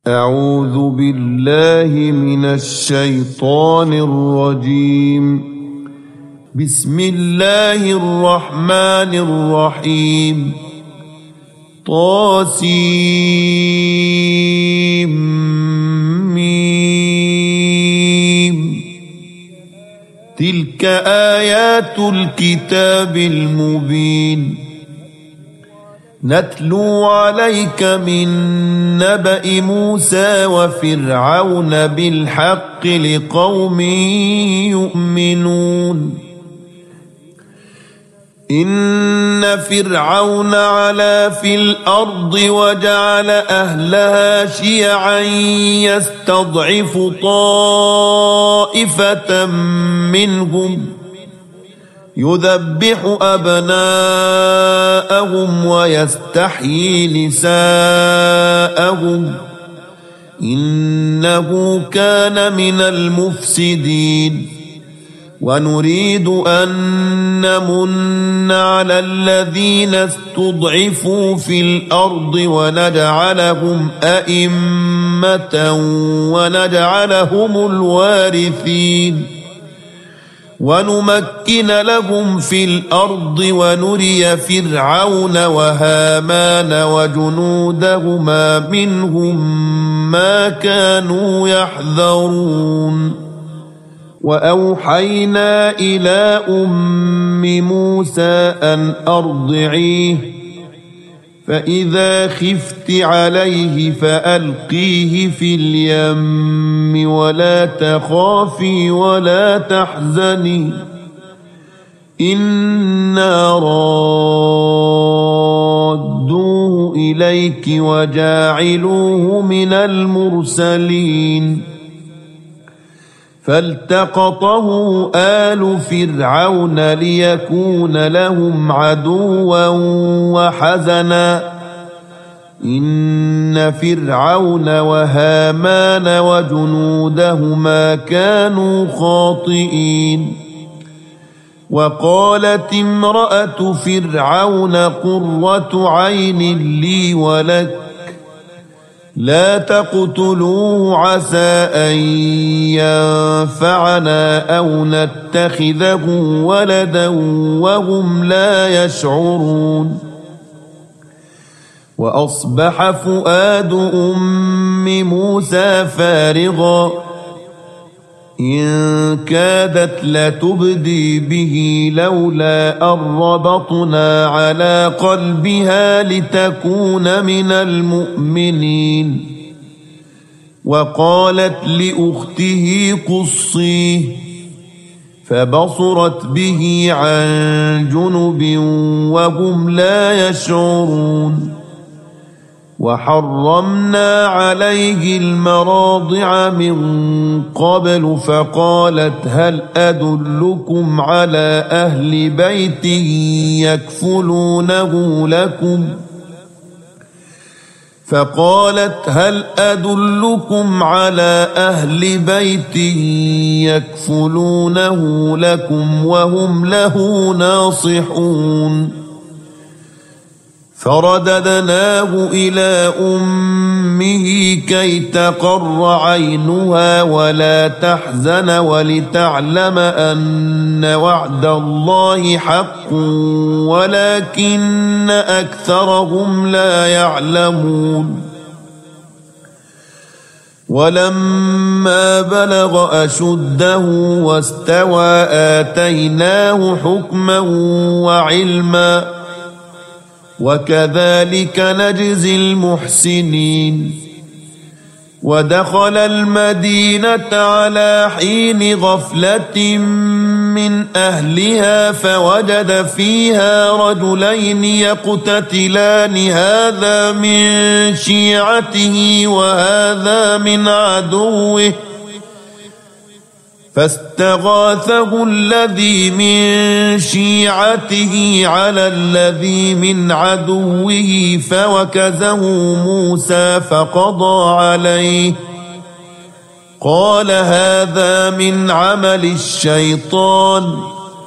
أعوذ بالله من الشيطان الرجيم. بسم الله الرحمن الرحيم. طاسيم. تلك آيات الكتاب المبين. نتلو عليك من نبأ موسى وفرعون بالحق لقوم يؤمنون. إن فرعون علا في الأرض وجعل أهلها شيعا يستضعف طائفة منهم يذبح أبناءهم ويستحيي نساءهم إنه كان من المفسدين. ونريد أن نمن على الذين استضعفوا في الأرض ونجعلهم أئمة ونجعلهم الوارثين ونمكن لهم في الأرض ونري فرعون وهامان وجنودهما منهم ما كانوا يحذرون. وأوحينا إلى أم موسى أن أرضعيه فإذا خفت عليه فألقيه في اليم ولا تخافي ولا تحزني إنا رادوه إليك وجاعلوه من المرسلين. فالتقطه آل فرعون ليكون لهم عدوا وحزنا إن فرعون وهامان وجنودهما كانوا خاطئين. وقالت امرأة فرعون قرة عين لي ولك لا تقتلوه عسى أن ينفعنا أو نتخذه ولدا وهم لا يشعرون. وأصبح فؤاد أم موسى فارغا إن كادت لتبدي به لولا أن ربطنا على قلبها لتكون من المؤمنين. وقالت لأخته قصيه فبصرت به عن جنب وهم لا يشعرون. وحرمنا عليه المراضع من قبل فقالت هل أدلكم على أهل بيت يكفلونه لكم وهم له ناصحون. فرددناه إلى أمه كي تقر عينها ولا تحزن ولتعلم أن وعد الله حق ولكن أكثرهم لا يعلمون. ولما بلغ أشده واستوى آتيناه حكما وعلما وكذلك نجزي المحسنين. ودخل المدينة على حين غفلة من أهلها فوجد فيها رجلين يقتتلان هذا من شيعته وهذا من عدوه فاستغاثه الذي من شيعته على الذي من عدوه فوكزه موسى فقضى عليه قال هذا من عمل الشيطان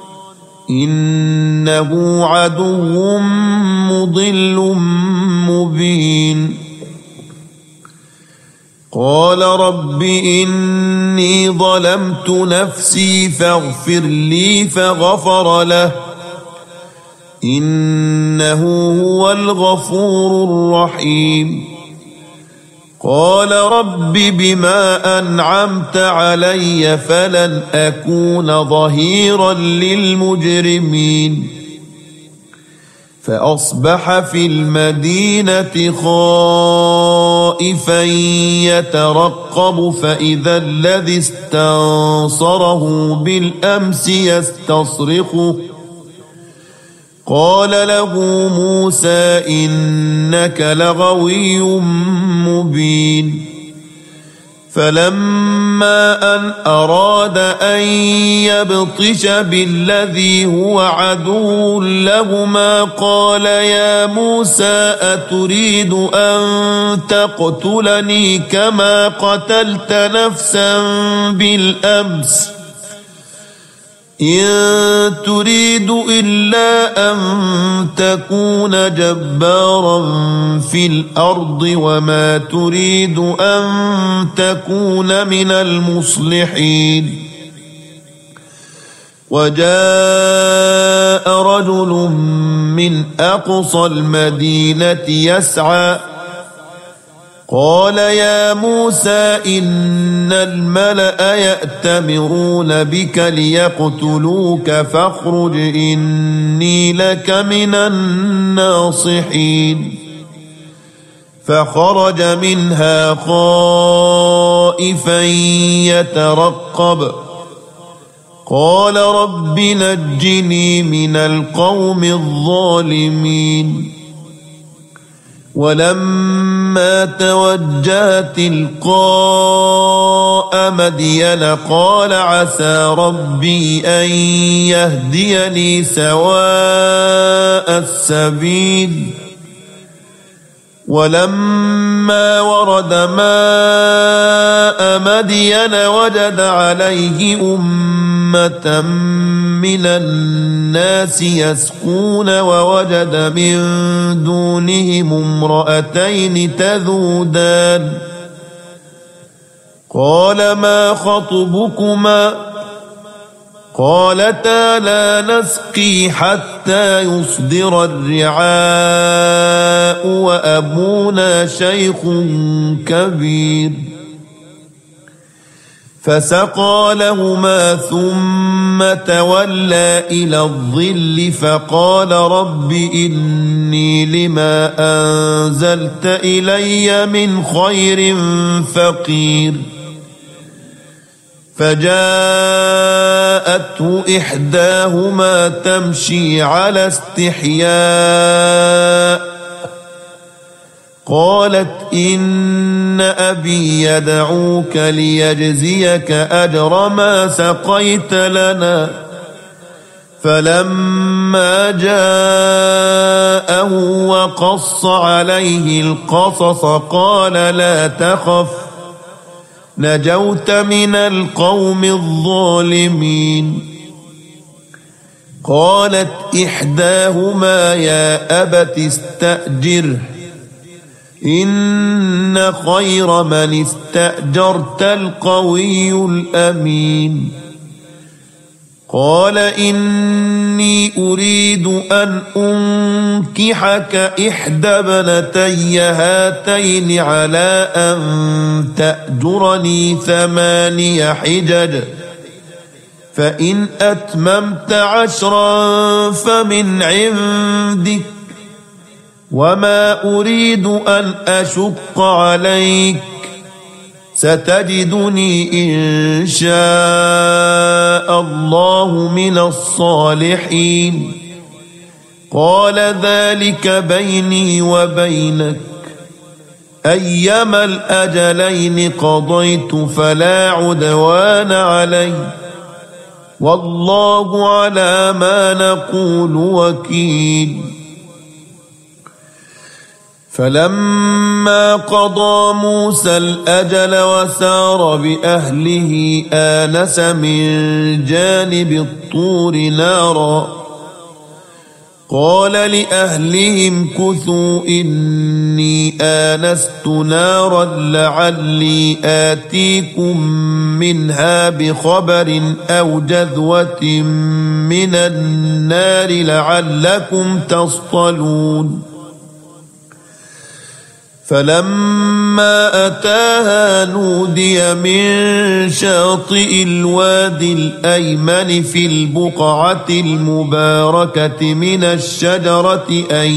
إنه عدو مضل مبين. قال رب إني ظلمت نفسي فاغفر لي فغفر له إنه هو الغفور الرحيم قال رب بما أنعمت علي فلن أكون ظهيرا للمجرمين فأصبح في المدينة خائفا يترقب فإذا الذي استنصره بالأمس يستصرخه قال له موسى إنك لغوي مبين فلما أن أراد أن يبطش بالذي هو عدو لهما قال يا موسى أتريد أن تقتلني كما قتلت نفسا بالأمس إن تريد إلا أن تكون جبارا في الأرض وما تريد أن تكون من المصلحين وجاء رجل من أقصى المدينة يسعى قال يا موسى إن الملأ يأتمرون بك ليقتلوك فاخرج إني لك من الناصحين فخرج منها خائفا يترقب قال رب نجني من القوم الظالمين ولما توجه تلقاء مدين قال عسى ربي أن يهديني سواء السبيل ولما ورد ماء مدين وجد عليه أمة من الناس يسقون ووجد من دونهم امرأتين تذودان قال ما خطبكما قالتا لا نسقي حتى يصدر الرعاء وأبونا شيخ كبير فسقى لهما ثم تولى إلى الظل فقال رب إني لما أنزلت إلي من خير فقير فجاءته إحداهما تمشي على استحياء قالت إن أبي يدعوك ليجزيك أجر ما سقيت لنا فلما جاءه وقص عليه القصص قال لا تخف نجوت من القوم الظالمين قالت إحداهما يا أبت استأجره إن خير من استأجرت القوي الأمين قال إني أريد أن أنكحك إحدى ابنتي هاتين على أن تأجرني 8 حجج فإن أتممت 10 فمن عندك وما أريد أن أشق عليك ستجدني إن شاء الله من الصالحين قال ذلك بيني وبينك أيما الأجلين قضيت فلا عدوان علي والله على ما نقول وكيل فلما قضى موسى الأجل وسار بأهله آنس من جانب الطور نارا قال لأهلهم كثوا إني آنست نارا لعلي آتيكم منها بخبر أو جذوة من النار لعلكم تصطلون فلما أتاها نودي من شاطئ الوادي الأيمن في البقعة المباركة من الشجرة أن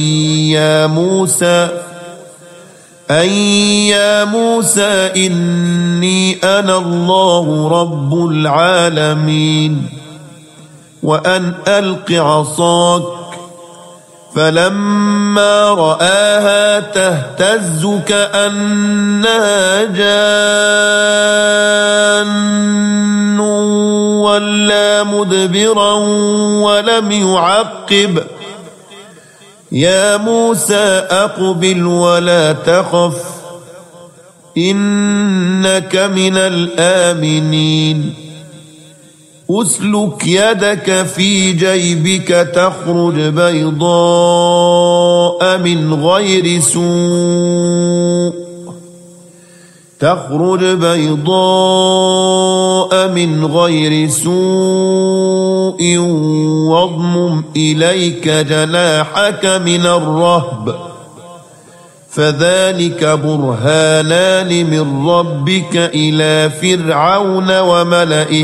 يا موسى إني أنا الله رب العالمين وأن ألق عصاك فلما رآها تهتز كأنها جان ولا مدبرا ولم يعقب يا موسى أقبل ولا تخف إنك من الآمنين أسلك يدك في جيبك تخرج بيضاء من غير سوء واضمم إليك جناحك من الرهب فذلك برهانان من ربك إلى فرعون وملئه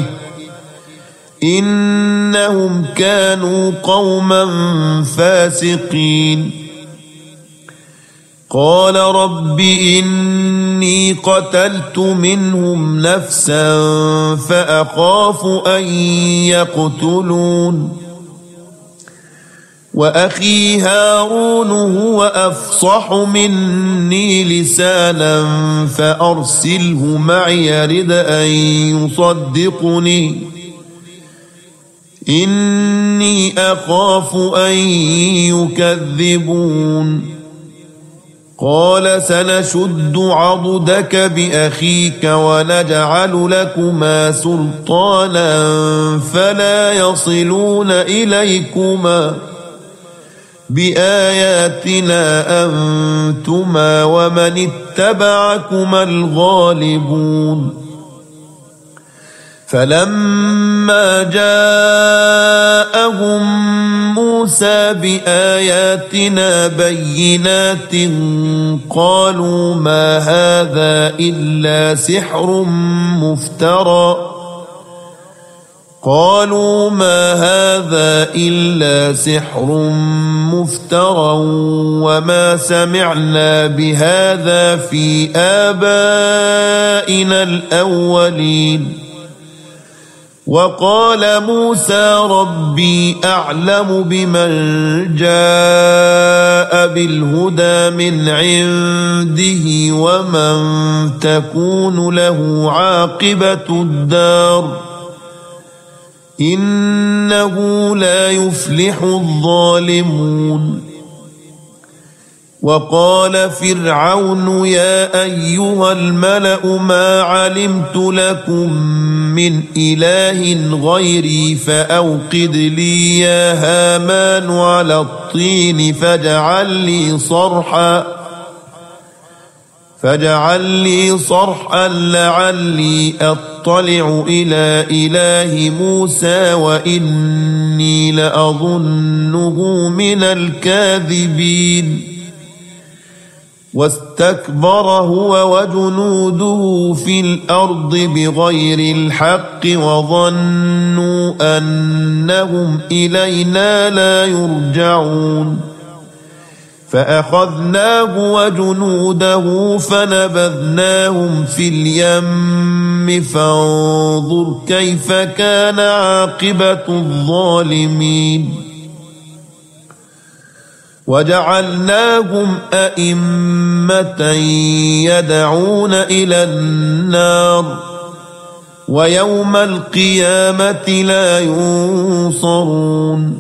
إنهم كانوا قوما فاسقين قال رب إني قتلت منهم نفسا فأخاف أن يقتلون وأخي هارون هو أفصح مني لسانا فأرسله معي يرد أن يصدقني إني أخاف أن يكذبون قال سنشد عضدك بأخيك ونجعل لكما سلطانا فلا يصلون إليكما بآياتنا أنتما ومن اتبعكما الغالبون فلما جاءهم موسى بآياتنا بينات قالوا ما هذا إلا سحر مفترى وما سمعنا بهذا في آبائنا الأولين وقال موسى ربي أعلم بمن جاء بالهدى من عنده ومن تكون له عاقبة الدار إنه لا يفلح الظالمون وقال فرعون يا أيها الملأ ما علمت لكم من إله غيري فأوقد لي يا هامان على الطين فاجعل لي صرحا لعلي أطلع إلى إله موسى وإني لأظنه من الكاذبين واستكبر هو وجنوده في الأرض بغير الحق وظنوا أنهم إلينا لا يرجعون فأخذناه وجنوده فنبذناهم في اليم فانظر كيف كان عاقبة الظالمين وجعلناهم أئمة يدعون إلى النار ويوم القيامة لا ينصرون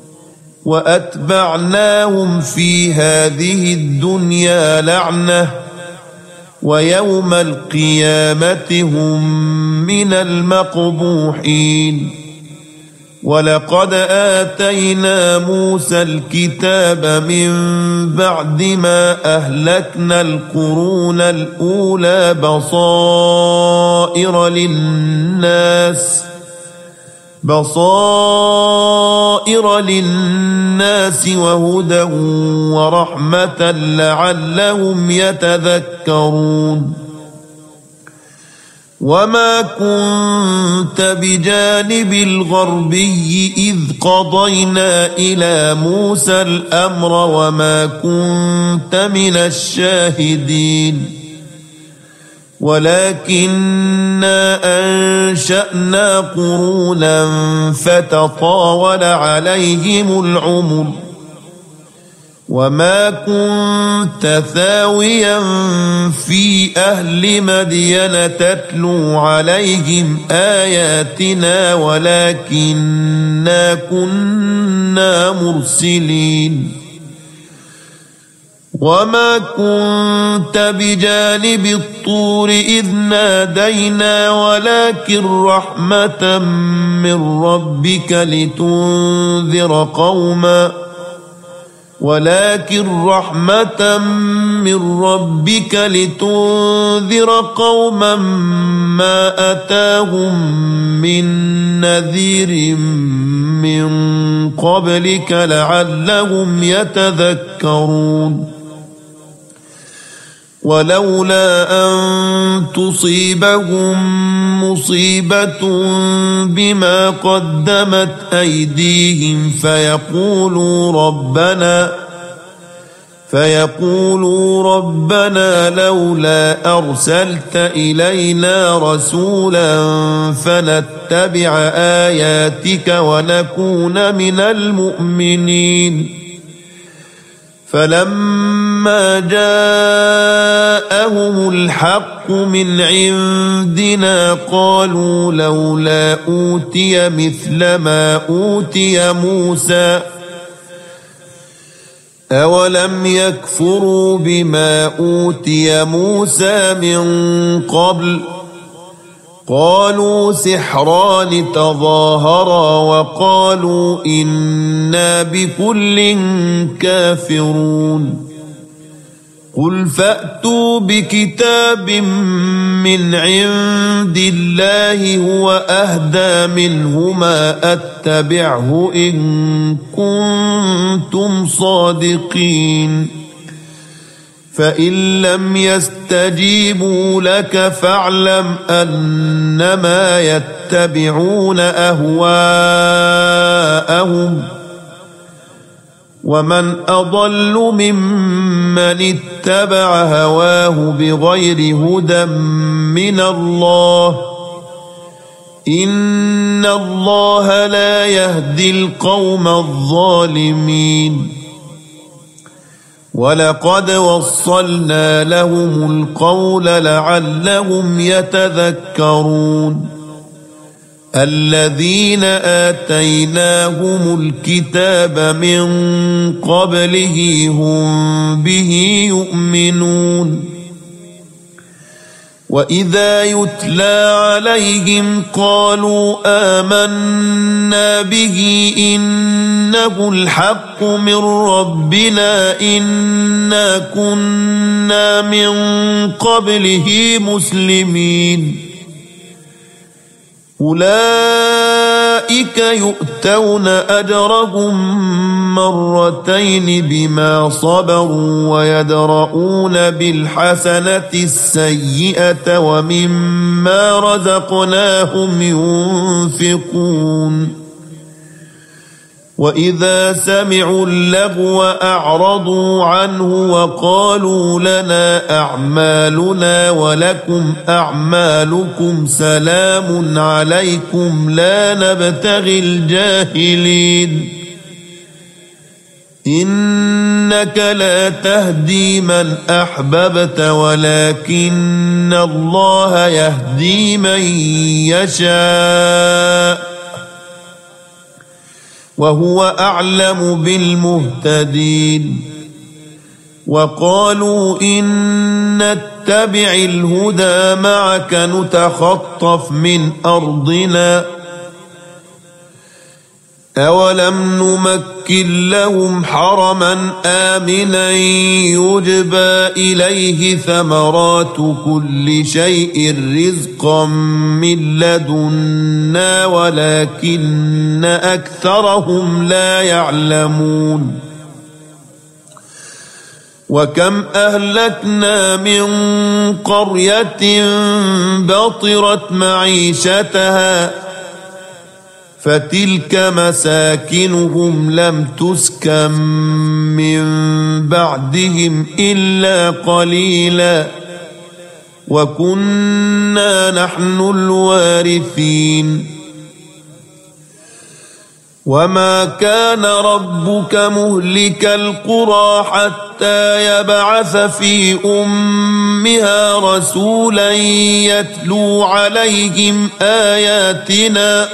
وأتبعناهم في هذه الدنيا لعنة ويوم القيامة هم من المقبوحين ولقد آتينا موسى الكتاب من بعد ما أهلكنا القرون الأولى بصائر للناس وهدى ورحمة لعلهم يتذكرون وما كنت بجانب الغربي إذ قضينا إلى موسى الأمر وما كنت من الشاهدين ولكننا أنشأنا قرونا فتطاول عليهم العمر وما كنت ثاويا في أهل مدين تتلو عليهم آياتنا ولكننا كنا مرسلين وما كنت بجانب الطور إذ نادينا ولكن رحمة من ربك لتنذر قوما ما أتاهم من نذير من قبلك لعلهم يتذكرون ولولا أن تصيبهم مصيبة بما قدمت أيديهم فيقولوا ربنا لولا أرسلت إلينا رسولا فنتبع آياتك ونكون من المؤمنين فلما جاءهم الحق من عندنا قالوا لولا أوتي مثل ما أوتي موسى أولم يكفروا بما أوتي موسى من قبل قالوا سحران تظاهرا وقالوا إنا بكل كافرون قل فأتوا بكتاب من عند الله هو أهدى منهما أتبعه إن كنتم صادقين فإن لم يستجيبوا لك فاعلم أنما يتبعون أهواءهم ومن أضل ممن اتبع هواه بغير هدى من الله إن الله لا يهدي القوم الظالمين ولقد وصلنا لهم القول لعلهم يتذكرون الذين آتيناهم الكتاب من قبله هم به يؤمنون وإذا يتلى عليهم قالوا آمنا به إنه الحق من ربنا إنا كنا من قبله مسلمين أولئك يؤتون أجرهم مرتين بما صبروا ويدرؤون بالحسنة السيئة ومما رزقناهم ينفقون وإذا سمعوا اللغو أعرضوا عنه وقالوا لنا أعمالنا ولكم أعمالكم سلام عليكم لا نبتغي الجاهلين إنك لا تهدي من أحببت ولكن الله يهدي من يشاء وهو أعلم بالمهتدين وقالوا إن نتبع الهدى معك نتخطف من أرضنا أولم نمكن لهم حرما آمنا يجبى إليه ثمرات كل شيء رزقا من لدنا ولكن أكثرهم لا يعلمون وكم أهلكنا من قرية بطرت معيشتها فتلك مساكنهم لم تسكن من بعدهم إلا قليلا وكنا نحن الوارثين وما كان ربك مهلك القرى حتى يبعث في أمها رسولا يتلو عليهم آياتنا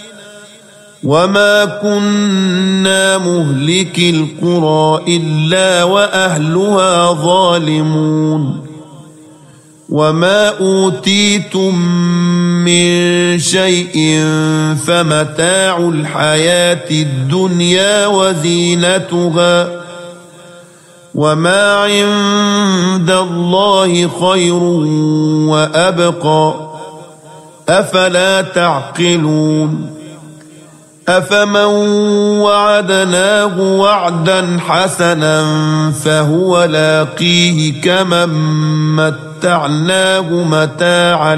وما كنا مهلك القرى إلا وأهلها ظالمون وما أوتيتم من شيء فمتاع الحياة الدنيا وزينتها وما عند الله خير وأبقى أفلا تعقلون أفمن وعدناه وعدا حسنا فهو لاقيه كمن متعناه متاع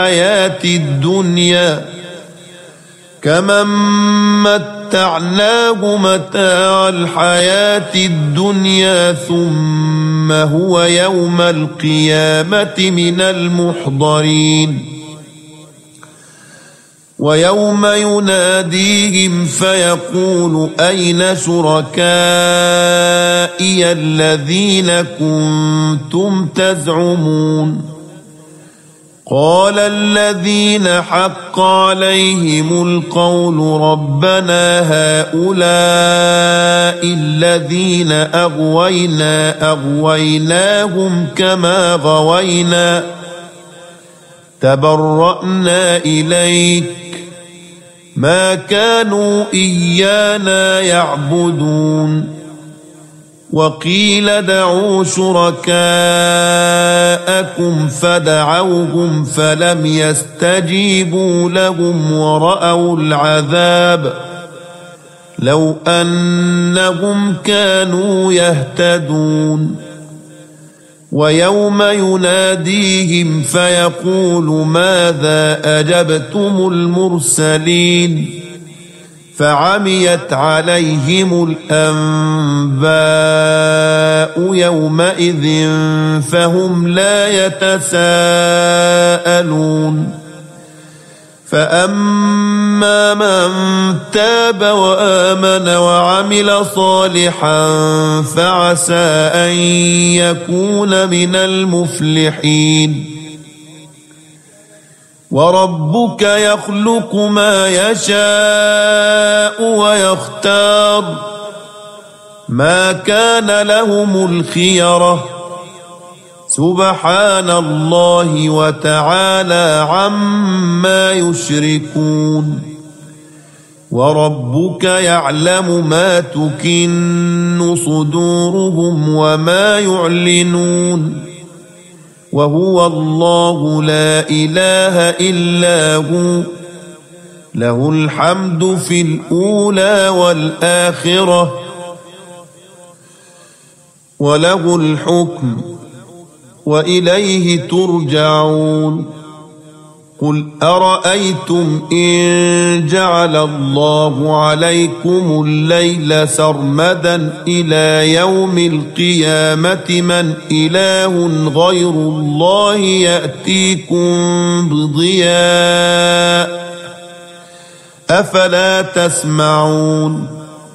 الحياة الدنيا ثم هو يوم القيامة من المحضرين ويوم يناديهم فيقول أين شركائي الذين كنتم تزعمون قال الذين حق عليهم القول ربنا هؤلاء الذين أغويناهم كما غوينا تبرأنا إليك ما كانوا إيانا يعبدون وقيل ادعوا شركاءكم فدعوهم فلم يستجيبوا لهم ورأوا العذاب لو أنهم كانوا يهتدون ويوم يناديهم فيقول ماذا أجبتم المرسلين فعميت عليهم الأنباء يومئذ فهم لا يتساءلون فأما من تاب وآمن وعمل صالحا فعسى أن يكون من المفلحين وربك يخلق ما يشاء ويختار ما كان لهم الخيرة سبحان الله وتعالى عما يشركون وربك يعلم ما تكن صدورهم وما يعلنون وهو الله لا إله إلا هو له الحمد في الأولى والآخرة وله الحكم وإليه ترجعون قل أرأيتم إن جعل الله عليكم الليل سرمدا إلى يوم القيامة من إله غير الله يأتيكم بضياء أفلا تسمعون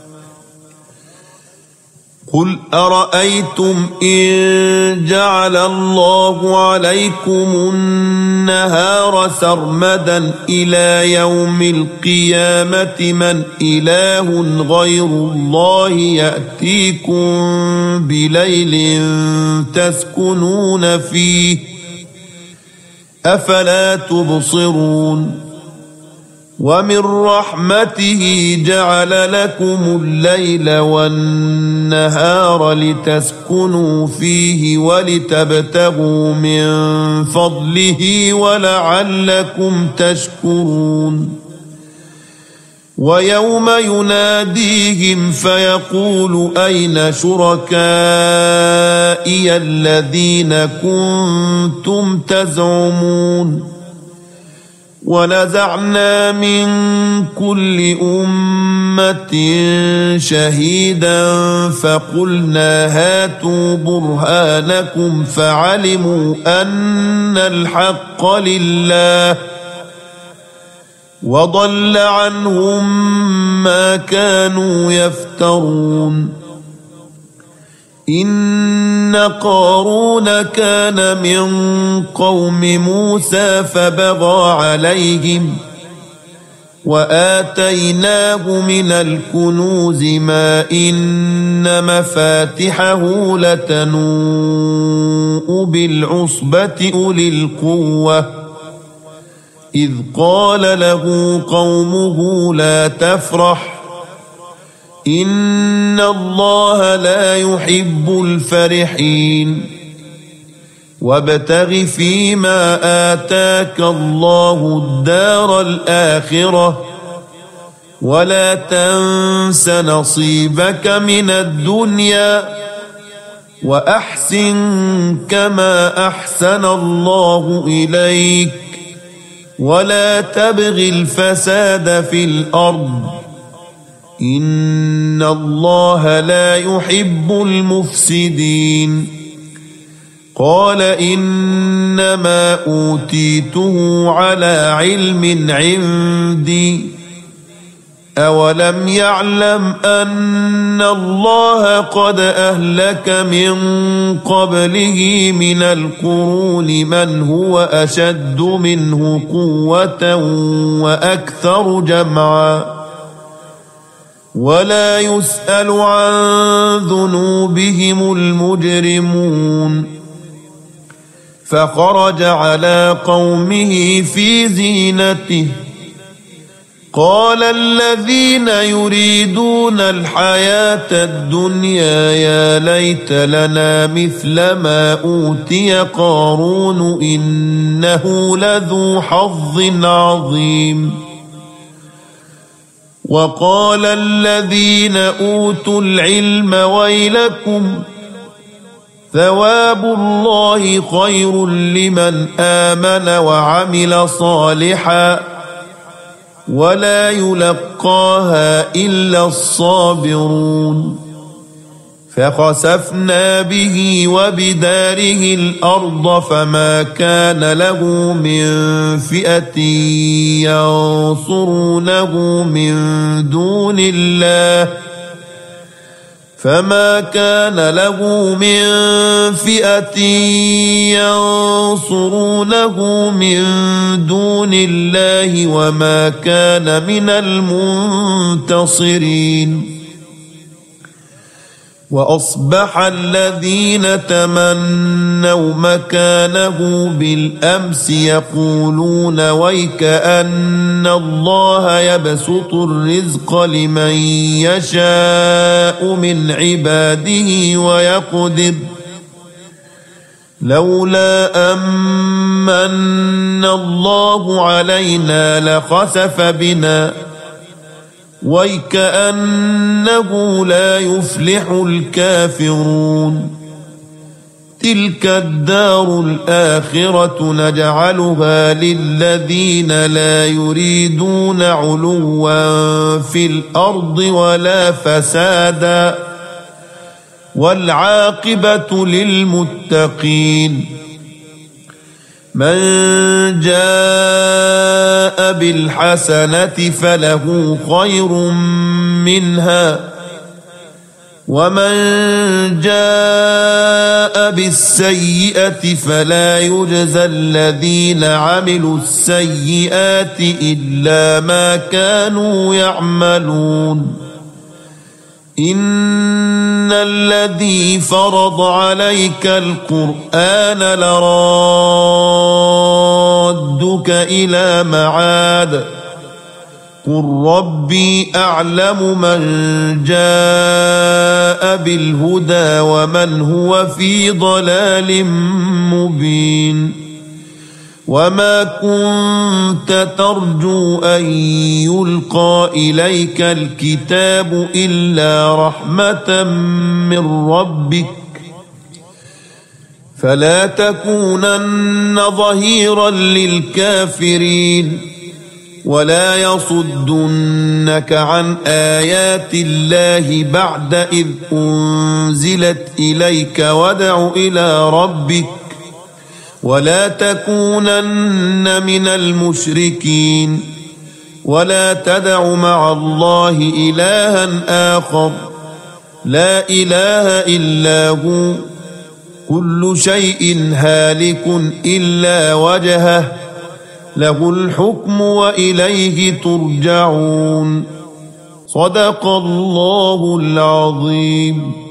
قل أرأيتم إن جعل الله عليكم النهار سرمدا إلى يوم القيامة من إله غير الله يأتيكم بليل تسكنون فيه أفلا تبصرون ومن رحمته جعل لكم الليل والنهار لتسكنوا فيه ولتبتغوا من فضله ولعلكم تشكرون ويوم يناديهم فيقول أين شركائي الذين كنتم تزعمون ونزعنا من كل أمة شهيدا فقلنا هاتوا برهانكم فعلموا أن الحق لله وضل عنهم ما كانوا يفترون إن قارون كان من قوم موسى فبغى عليهم وآتيناه من الكنوز ما إن مفاتحه لتنوء بالعصبة أولي القوة إذ قال له قومه لا تفرح إن الله لا يحب الفرحين وابتغ فيما آتاك الله الدار الآخرة ولا تنس نصيبك من الدنيا وأحسن كما أحسن الله إليك ولا تبغ الفساد في الأرض إن الله لا يحب المفسدين قال إنما أوتيته على علم عندي أولم يعلم أن الله قد أهلك من قبله من القرون من هو أشد منه قوة وأكثر جمعا ولا يسأل عن ذنوبهم المجرمون فخرج على قومه في زينته قال الذين يريدون الحياة الدنيا يا ليت لنا مثل ما أوتي قارون إنه لذو حظ عظيم وقال الذين أوتوا العلم ويلكم ثواب الله خير لمن آمن وعمل صالحا ولا يلقاها إلا الصابرون فخسفنا به وبداره الأرض فما كان له من فئة ينصرونه من دون الله وما كان من المنتصرين وأصبح الذين تمنوا مكانه بالأمس يقولون ويكأن الله يبسط الرزق لمن يشاء من عباده ويقدر لولا أمن الله علينا لخسف بنا ويكأنه لا يفلح الكافرون تلك الدار الآخرة نجعلها للذين لا يريدون علوا في الأرض ولا فسادا والعاقبة للمتقين من جاء بالحسنة فله خير منها ومن جاء بالسيئة فلا يجزى الذين عملوا السيئات إلا ما كانوا يعملون إن الذي فرض عليك القرآن لرادك إلى معاد قل ربي أعلم من جاء بالهدى ومن هو في ضلال مبين وما كنت ترجو أن يلقى إليك الكتاب إلا رحمة من ربك فلا تكونن ظهيرا للكافرين ولا يصدنك عن آيات الله بعد إذ أنزلت إليك وادع إلى ربك ولا تكونن من المشركين ولا تدع مع الله إلها آخر لا إله إلا هو كل شيء هالك إلا وجهه له الحكم وإليه ترجعون صدق الله العظيم.